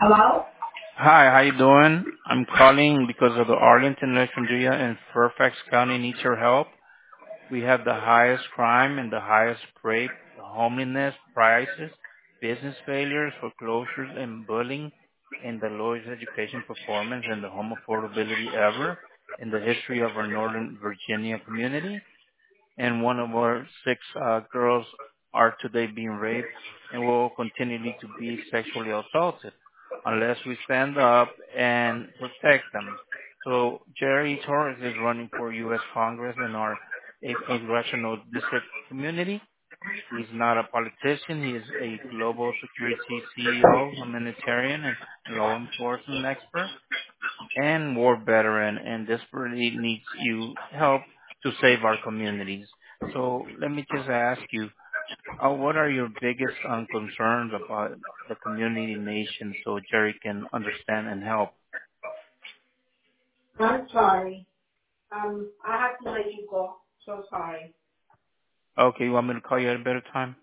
Hello? Hi, how you doing? I'm calling because of the Arlington, Alexandria, and Fairfax County needs your help. We have the highest crime and the highest rate, homelessness, prices, business failures, foreclosures, and bullying, and the lowest education performance and the home affordability ever in the history of our Northern Virginia community, and one of our six girls are today being raped and will continually to be sexually assaulted unless we stand up and protect them. So Jerry Torres is running for U.S. Congress in our 8th Congressional District community. He's not a politician. He is a global security CEO, a humanitarian, and law enforcement expert and war veteran and desperately needs you help to save our communities. So let me just ask you, what are your biggest concerns about the community nation so Jerry can understand and help? I'm sorry. I have to let you go. So sorry. Okay, you want me to call you at a better time?